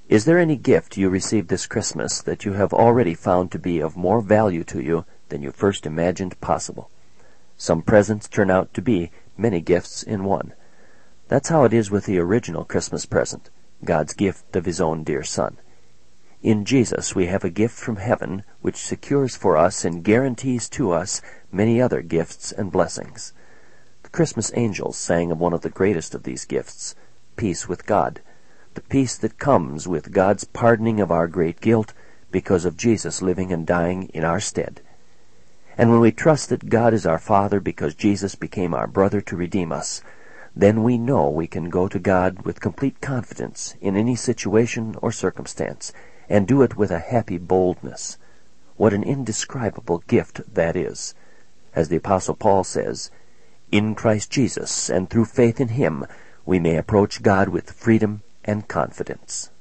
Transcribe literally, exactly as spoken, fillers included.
Is there any gift you received this Christmas that you have already found to be of more value to you than you first imagined possible? Some presents turn out to be many gifts in one. That's how it is with the original Christmas present, God's gift of His own dear Son. In Jesus we have a gift from heaven which secures for us and guarantees to us many other gifts and blessings. The Christmas angels sang of one of the greatest of these gifts, peace with God, the peace that comes with God's pardoning of our great guilt because of Jesus living and dying in our stead. And when we trust that God is our Father because Jesus became our brother to redeem us, then we know we can go to God with complete confidence in any situation or circumstance, and do it with a happy boldness. What an indescribable gift that is. As the Apostle Paul says, "In Christ Jesus, and through faith in Him, we may approach God with freedom and confidence."